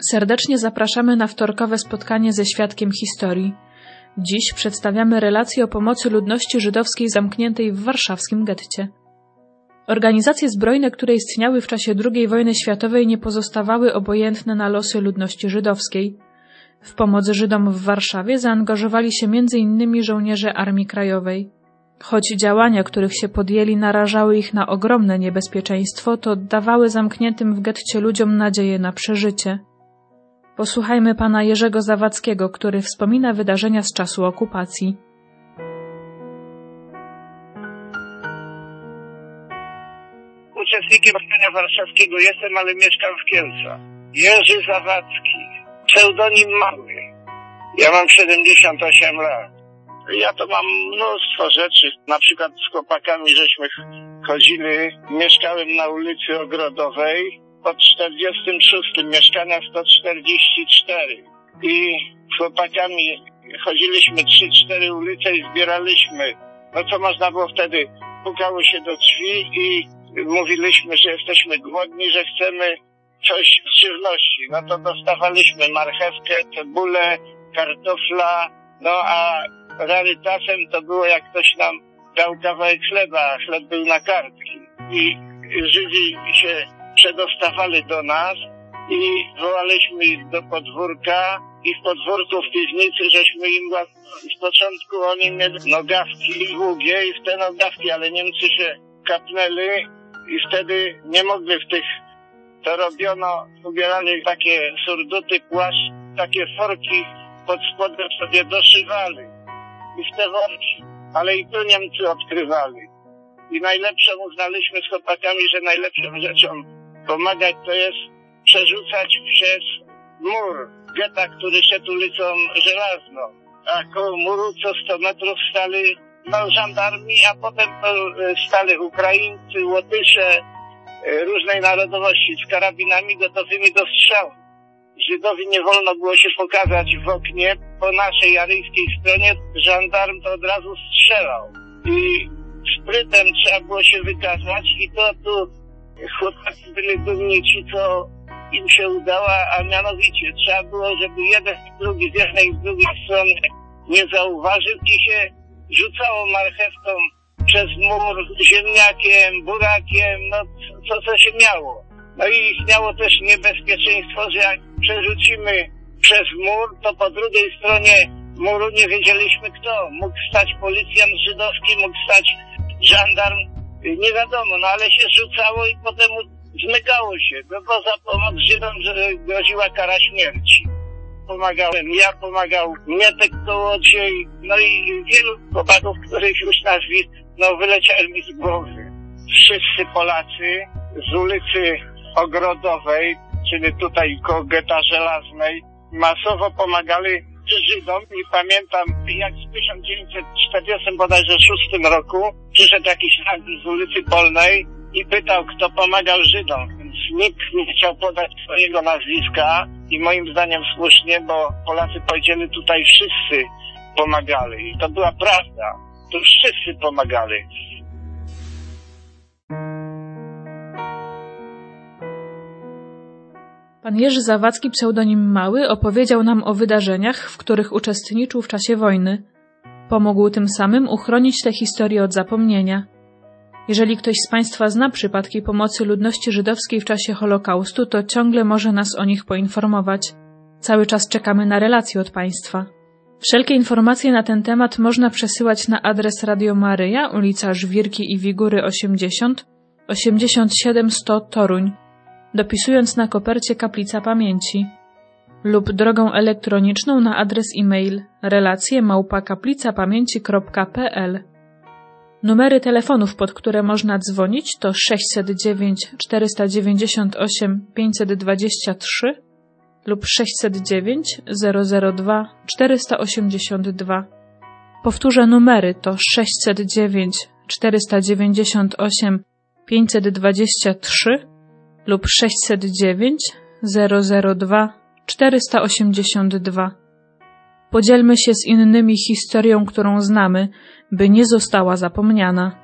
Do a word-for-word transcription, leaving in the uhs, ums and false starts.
Serdecznie zapraszamy na wtorkowe spotkanie ze świadkiem historii. Dziś przedstawiamy relację o pomocy ludności żydowskiej zamkniętej w warszawskim getcie. Organizacje zbrojne, które istniały w czasie drugiej wojny światowej, nie pozostawały obojętne na losy ludności żydowskiej. W pomoc Żydom w Warszawie zaangażowali się między innymi żołnierze Armii Krajowej. Choć działania, których się podjęli, narażały ich na ogromne niebezpieczeństwo, to dawały zamkniętym w getcie ludziom nadzieję na przeżycie. Posłuchajmy pana Jerzego Zawadzkiego, który wspomina wydarzenia z czasu okupacji. Uczestnikiem powstania warszawskiego jestem, ale mieszkam w Kielcach. Jerzy Zawadzki, pseudonim Mały. Ja mam siedemdziesiąt osiem lat. Ja to mam mnóstwo rzeczy. Na przykład z chłopakami żeśmy chodzili, mieszkałem na ulicy Ogrodowej pod czterdziestym szóstym, mieszkania sto czterdzieści cztery. I z chłopakami chodziliśmy trzy cztery ulice i zbieraliśmy. No co można było wtedy? Pukało się do drzwi i mówiliśmy, że jesteśmy głodni, że chcemy coś z żywności. No to dostawaliśmy marchewkę, cebulę, kartofla, no a rarytasem to było, jak ktoś nam dał kawałek chleba, a chleb był na kartki. I Żydzi się przedostawali do nas i wołaliśmy ich do podwórka i w podwórku w piwnicy żeśmy im z początku oni mieli nogawki długie i w te nogawki, ale Niemcy się kapnęli i wtedy nie mogli w tych, to robiono, ubierali takie surduty, płaszcz, takie forki pod spodem sobie doszywali i w te worki, ale i tu Niemcy odkrywali. I najlepszą uznaliśmy z chłopakami, że najlepszą rzeczą pomagać to jest przerzucać przez mur getta, który szedł ulicą Żelazną. A koło muru co sto metrów stali no, żandarmi, a potem to stali Ukraińcy, Łotysze, różnej narodowości z karabinami gotowymi do strzału. Żydowi nie wolno było się pokazać w oknie po naszej aryjskiej stronie, żandarm to od razu strzelał. I sprytem trzeba było się wykazać i to tu chłopaki byli dumni ci, co im się udało, a mianowicie trzeba było, żeby jeden i drugi z jednej i z drugiej strony nie zauważył i się rzucało marchewką przez mur, ziemniakiem, burakiem, no co, co się miało. No i istniało też niebezpieczeństwo, że jak przerzucimy przez mur, to po drugiej stronie muru nie wiedzieliśmy kto. Mógł stać policjant żydowski, mógł stać żandarm, nie wiadomo, no ale się rzucało i potem zmykało się, no bo za pomoc Żydom groziła kara śmierci. Pomagałem, ja pomagał Mietek Kołodziej, no i wielu chłopaków, których już nazwisk, no wyleciały mi z głowy. Wszyscy Polacy z ulicy Ogrodowej, czyli tutaj koło getta Żelaznej, masowo pomagali Żydom i pamiętam, jak w tysiąc dziewięćset czterdziestym bodajże szóstym roku przyszedł jakiś handel z ulicy Polnej i pytał, kto pomagał Żydom. Więc nikt nie chciał podać swojego nazwiska i moim zdaniem słusznie, bo Polacy powiedzieli, tutaj wszyscy pomagali. I to była prawda. Tu wszyscy pomagali. Pan Jerzy Zawadzki, pseudonim Mały, opowiedział nam o wydarzeniach, w których uczestniczył w czasie wojny. Pomógł tym samym uchronić tę historię od zapomnienia. Jeżeli ktoś z Państwa zna przypadki pomocy ludności żydowskiej w czasie Holokaustu, to ciągle może nas o nich poinformować. Cały czas czekamy na relacje od Państwa. Wszelkie informacje na ten temat można przesyłać na adres Radio Maryja, ulica Żwirki i Wigury osiemdziesiąt, osiemdziesiąt siedem sto Toruń, dopisując na kopercie Kaplica Pamięci, lub drogą elektroniczną na adres e-mail relacje małpa kaplicapamięci kropka p l. Numery telefonów, pod które można dzwonić, to sześćset dziewięć czterysta dziewięćdziesiąt osiem pięćset dwadzieścia trzy lub sześćset dziewięć zero zero dwa czterysta osiemdziesiąt dwa. Powtórzę numery, to sześćset dziewięć czterysta dziewięćdziesiąt osiem pięćset dwadzieścia trzy lub sześćset dziewięć zero zero dwa czterysta osiemdziesiąt dwa. Podzielmy się z innymi historią, którą znamy, by nie została zapomniana.